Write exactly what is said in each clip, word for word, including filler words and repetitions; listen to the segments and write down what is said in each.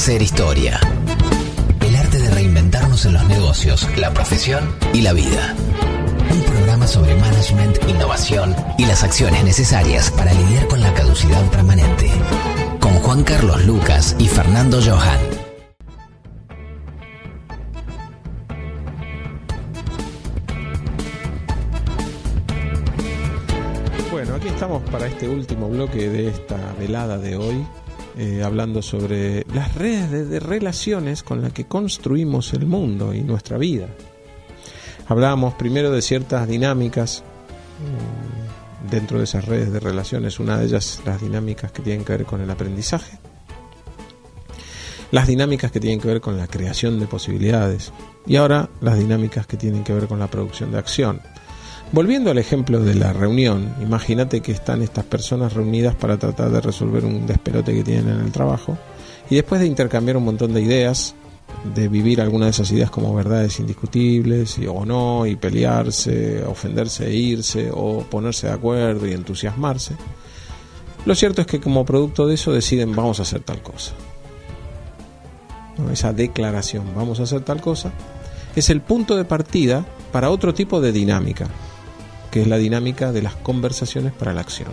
Hacer historia. El arte de reinventarnos en los negocios, la profesión y la vida. Un programa sobre management, innovación y las acciones necesarias para lidiar con la caducidad permanente. Con Juan Carlos Lucas y Fernando Johan. Bueno, aquí estamos para este último bloque de esta velada de hoy, eh, hablando sobre las redes de, de relaciones con las que construimos el mundo y nuestra vida. Hablábamos primero de ciertas dinámicas um, dentro de esas redes de relaciones, una de ellas las dinámicas que tienen que ver con el aprendizaje, las dinámicas que tienen que ver con la creación de posibilidades y ahora las dinámicas que tienen que ver con la producción de acción. Volviendo al ejemplo de la reunión, imagínate que están estas personas reunidas para tratar de resolver un despelote que tienen en el trabajo y después de intercambiar un montón de ideas, de vivir algunas de esas ideas como verdades indiscutibles y, o no, y pelearse, ofenderse e irse, o ponerse de acuerdo y entusiasmarse, lo cierto es que como producto de eso deciden vamos a hacer tal cosa. ¿No? Esa declaración, vamos a hacer tal cosa, es el punto de partida para otro tipo de dinámica, que es la dinámica de las conversaciones para la acción.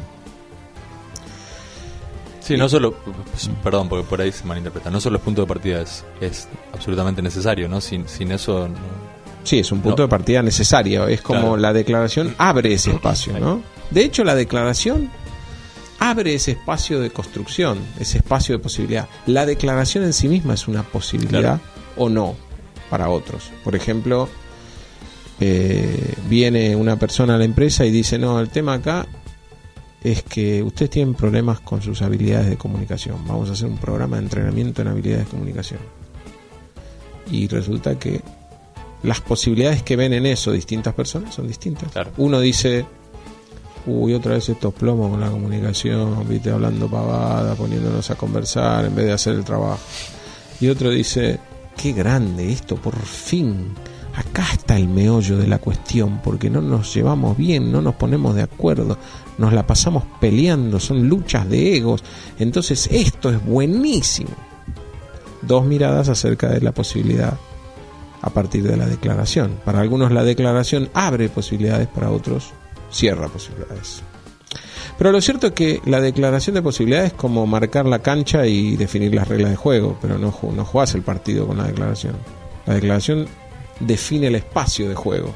Sí, no solo, perdón, porque por ahí se malinterpreta, no solo el punto de partida es, es absolutamente necesario, ¿no? Sin, sin eso no. Sí, es un punto no. de partida necesario, es como claro. La declaración abre ese espacio, ¿no? De hecho, la declaración abre ese espacio de construcción, ese espacio de posibilidad. La declaración en sí misma es una posibilidad claro. o no para otros. Por ejemplo, eh, viene una persona a la empresa y dice, no, el tema acá es que ustedes tienen problemas con sus habilidades de comunicación. Vamos a hacer un programa de entrenamiento en habilidades de comunicación. Y resulta que las posibilidades que ven en eso distintas personas son distintas. Claro. Uno dice, uy, otra vez estos plomos con la comunicación, viste, hablando pavada, poniéndonos a conversar en vez de hacer el trabajo. Y otro dice, qué grande esto, por fin. Acá está el meollo de la cuestión, porque no nos llevamos bien, no nos ponemos de acuerdo, nos la pasamos peleando, son luchas de egos, entonces esto es buenísimo. Dos miradas acerca de la posibilidad a partir de la declaración. Para algunos la declaración abre posibilidades, para otros cierra posibilidades. Pero lo cierto es que la declaración de posibilidades es como marcar la cancha y definir las reglas de juego, pero no, no jugás el partido con la declaración. La declaración define el espacio de juego.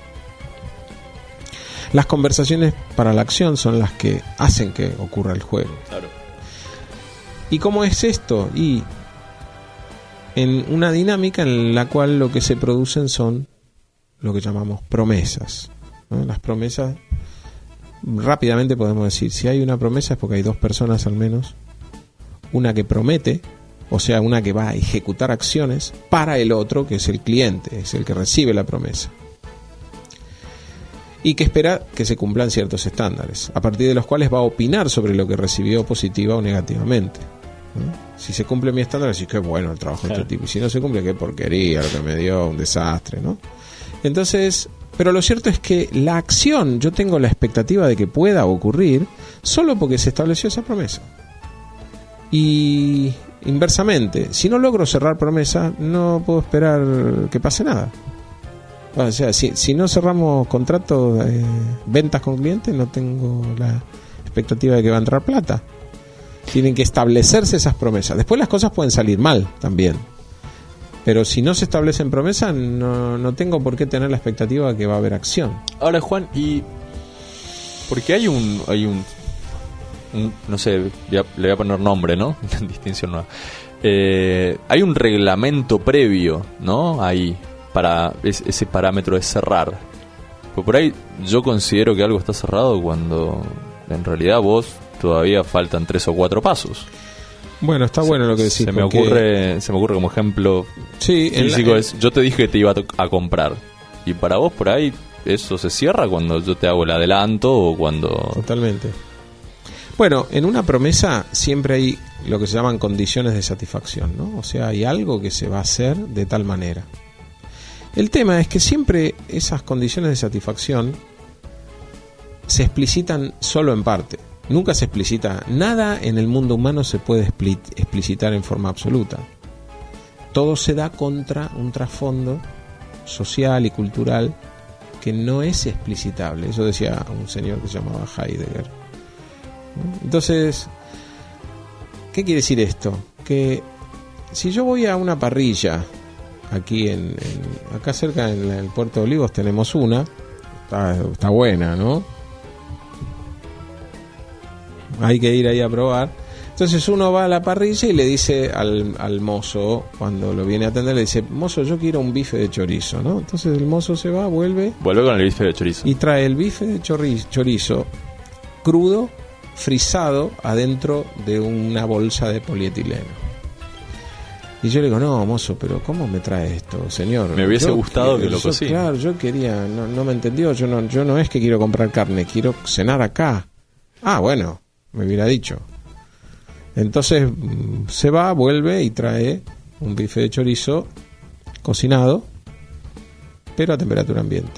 Las conversaciones para la acción son las que hacen que ocurra el juego. Claro. ¿Y cómo es esto? Y en una dinámica en la cual lo que se producen son lo que llamamos promesas, ¿no? Las promesas, rápidamente podemos decir, si hay una promesa es porque hay dos personas al menos, una que promete, o sea, una que va a ejecutar acciones para el otro, que es el cliente, es el que recibe la promesa. Y que espera que se cumplan ciertos estándares, a partir de los cuales va a opinar sobre lo que recibió positiva o negativamente. ¿No? Si se cumple mi estándar, decís que bueno el trabajo de este tipo. Y si no se cumple, qué porquería, lo que me dio, un desastre, ¿no? Entonces, pero lo cierto es que la acción, yo tengo la expectativa de que pueda ocurrir solo porque se estableció esa promesa. Y inversamente, si no logro cerrar promesa, no puedo esperar que pase nada. O sea, si, si no cerramos contratos, eh, ventas con clientes, no tengo la expectativa de que va a entrar plata. Tienen que establecerse esas promesas. Después las cosas pueden salir mal también. Pero si no se establecen promesas, no, no tengo por qué tener la expectativa de que va a haber acción. Ahora, Juan, y porque hay un... hay un no sé, le voy a poner nombre, ¿no? Distinción nueva. Eh, hay un reglamento previo, ¿no? Ahí, para es, ese parámetro de cerrar. Porque por ahí yo considero que algo está cerrado cuando en realidad vos todavía faltan tres o cuatro pasos. Bueno, está bueno lo que decís. Se me ocurre, se me ocurre como ejemplo sí, físico la, es, yo te dije que te iba a, a comprar. Y para vos por ahí eso se cierra cuando yo te hago el adelanto o cuando... Totalmente. Bueno, en una promesa siempre hay lo que se llaman condiciones de satisfacción, ¿no? O sea, hay algo que se va a hacer de tal manera. El tema es que siempre esas condiciones de satisfacción se explicitan solo en parte. Nunca se explicita. Nada en el mundo humano se puede explicitar en forma absoluta. todo se da contra un trasfondo social y cultural que no es explicitable. Eso decía un señor que se llamaba Heidegger. Entonces, ¿qué quiere decir esto? Que si yo voy a una parrilla, aquí en, en acá cerca en el Puerto de Olivos tenemos una, está, está buena, ¿no? Hay que ir ahí a probar. Entonces uno va a la parrilla y le dice al, al mozo, cuando lo viene a atender, le dice: mozo, yo quiero un bife de chorizo, ¿no? Entonces el mozo se va, vuelve Vuelve con el bife de chorizo y trae el bife de chorizo, chorizo crudo, frisado, adentro de una bolsa de polietileno. Y yo le digo: no, mozo, pero ¿cómo me trae esto, señor? Me hubiese yo gustado que, que lo yo, cocine. Claro, yo quería, no, no me entendió, yo no, yo no es que quiero comprar carne, quiero cenar acá. Ah, bueno, me hubiera dicho. Entonces se va, vuelve y trae un bife de chorizo cocinado, pero a temperatura ambiente.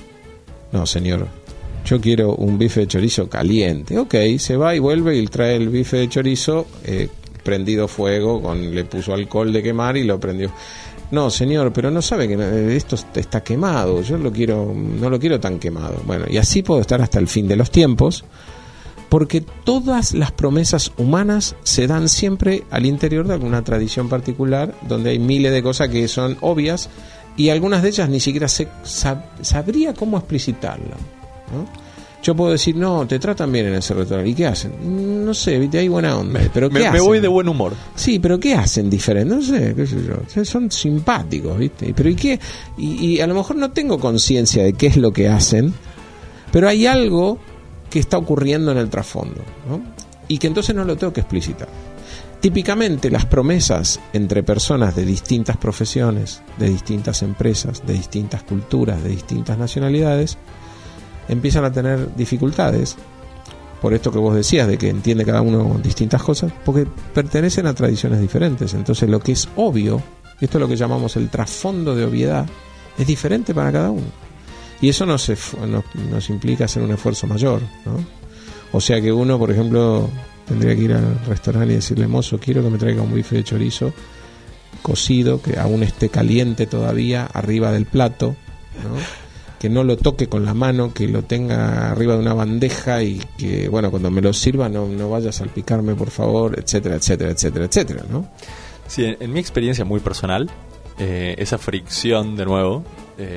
No, señor, yo quiero un bife de chorizo caliente. Ok, se va y vuelve y trae el bife de chorizo eh, prendido fuego, con le puso alcohol de quemar y lo prendió. No, señor, pero no sabe que esto está quemado. Yo lo quiero, no lo quiero tan quemado. Bueno, y así puedo estar hasta el fin de los tiempos. Porque todas las promesas humanas se dan siempre al interior de alguna tradición particular, donde hay miles de cosas que son obvias y algunas de ellas ni siquiera se, sab, sabría cómo explicitarlo, ¿no? Yo puedo decir: no, te tratan bien en ese restaurante. ¿Y qué hacen? No sé, viste, hay buena onda. ¿Pero qué me, hacen? me voy de buen humor. Sí, pero ¿qué hacen diferente? No sé, qué sé yo. Son simpáticos, ¿viste? Pero ¿y qué? Y, y a lo mejor no tengo conciencia de qué es lo que hacen, pero hay algo que está ocurriendo en el trasfondo, ¿no? Y que entonces no lo tengo que explicitar. Típicamente las promesas entre personas de distintas profesiones, de distintas empresas, de distintas culturas, de distintas nacionalidades, empiezan a tener dificultades, por esto que vos decías, de que entiende cada uno distintas cosas, porque pertenecen a tradiciones diferentes. Entonces lo que es obvio, y esto es lo que llamamos el trasfondo de obviedad, es diferente para cada uno. Y eso nos, nos, nos implica hacer un esfuerzo mayor, ¿no? O sea que uno, por ejemplo, tendría que ir al restaurante y decirle: mozo, quiero que me traiga un bife de chorizo cocido, que aún esté caliente todavía, arriba del plato, ¿no? Que no lo toque con la mano, que lo tenga arriba de una bandeja y que, bueno, cuando me lo sirva no, no vaya a salpicarme, por favor, etcétera, etcétera, etcétera, etcétera, ¿no? Sí, en, en mi experiencia muy personal, eh, esa fricción, de nuevo,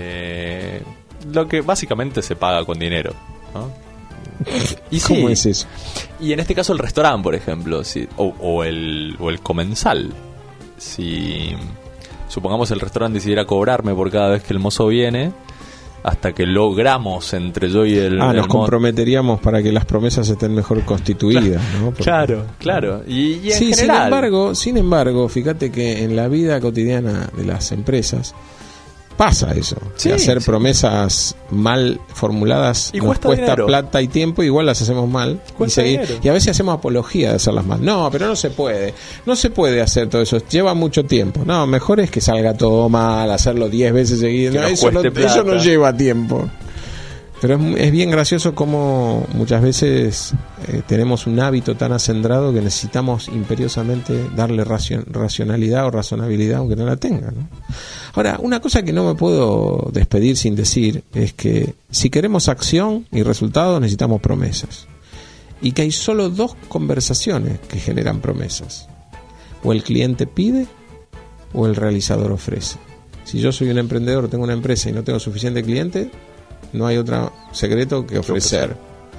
eh, lo que básicamente se paga con dinero, ¿no? ¿Y cómo sí, es eso? Y en este caso el restaurante, por ejemplo, si, o, o, el, o el comensal. Si supongamos el restaurante decidiera cobrarme por cada vez que el mozo viene, hasta que logramos entre yo y el... Ah, el nos mo- comprometeríamos para que las promesas estén mejor constituidas, ¿no? Porque, claro, claro. Y, y en sí, general... sin embargo, sin embargo, fíjate que en la vida cotidiana de las empresas pasa eso. Sí, de hacer sí. promesas mal formuladas Y nos cuesta cuesta dinero. plata y tiempo, igual las hacemos mal. Y, Cuesta seguir- dinero. y a veces hacemos apología de hacerlas mal. No, pero no se puede. No se puede hacer todo eso. Lleva mucho tiempo. No, mejor es que salga todo mal, hacerlo diez veces seguidas. Que No, nos eso, no, cueste eso no plata. lleva tiempo. Pero es, mu- es bien gracioso como muchas veces eh, tenemos un hábito tan acendrado que necesitamos imperiosamente darle racio- racionalidad o razonabilidad aunque no la tenga, ¿no? Ahora, una cosa que no me puedo despedir sin decir es que si queremos acción y resultados necesitamos promesas. Y que hay solo dos conversaciones que generan promesas. O el cliente pide o el realizador ofrece. Si yo soy un emprendedor, tengo una empresa y no tengo suficiente cliente, no hay otro secreto que ofrecer.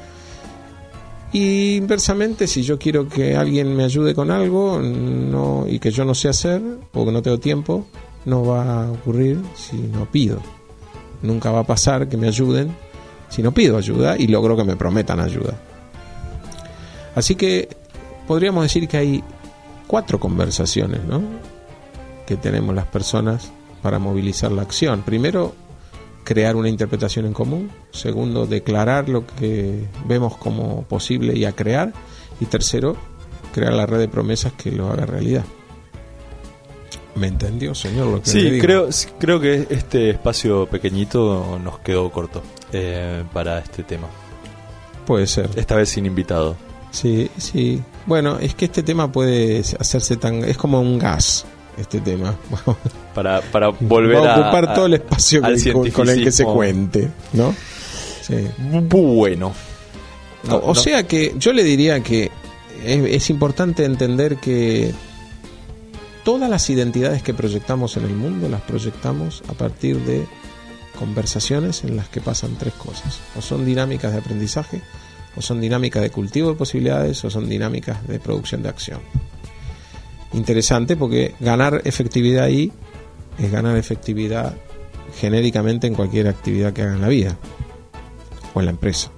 Y inversamente, si yo quiero que alguien me ayude con algo no, y que yo no sé hacer o que no tengo tiempo, no va a ocurrir si no pido. Nunca va a pasar que me ayuden si no pido ayuda y logro que me prometan ayuda. Así que podríamos decir que hay cuatro conversaciones, ¿no?, que tenemos las personas para movilizar la acción. Primero, crear una interpretación en común. Segundo, declarar lo que vemos como posible y a crear. Y tercero, crear la red de promesas que lo haga realidad. ¿Me entendió, señor, lo que le Sí, digo? creo, creo que este espacio pequeñito nos quedó corto eh, para este tema. Puede ser. Esta vez sin invitado. Sí, sí. Bueno, es que este tema puede hacerse tan... Es como un gas. este tema. Para, para volver Va a ocupar a, todo el espacio al que, con, con el que se cuente, ¿no? Sí. Bueno. No, o no. sea que yo le diría que es, es importante entender que todas las identidades que proyectamos en el mundo las proyectamos a partir de conversaciones en las que pasan tres cosas: o son dinámicas de aprendizaje, o son dinámicas de cultivo de posibilidades, o son dinámicas de producción de acción. Interesante, porque ganar efectividad ahí es ganar efectividad genéricamente en cualquier actividad que haga en la vida o en la empresa.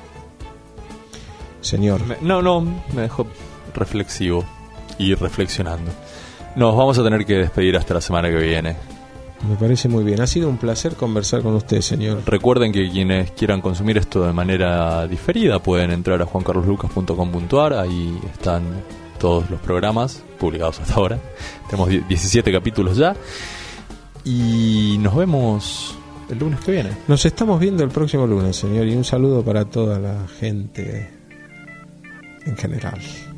Señor. No, no, me dejó reflexivo y reflexionando. Nos vamos a tener que despedir hasta la semana que viene. Me parece muy bien. Ha sido un placer conversar con usted, señor. Recuerden que quienes quieran consumir esto de manera diferida pueden entrar a juan carlos lucas punto com punto a r. Ahí están todos los programas publicados hasta ahora. Tenemos diecisiete capítulos ya. Y nos vemos el lunes que viene. Nos estamos viendo el próximo lunes, señor. Y un saludo para toda la gente en general.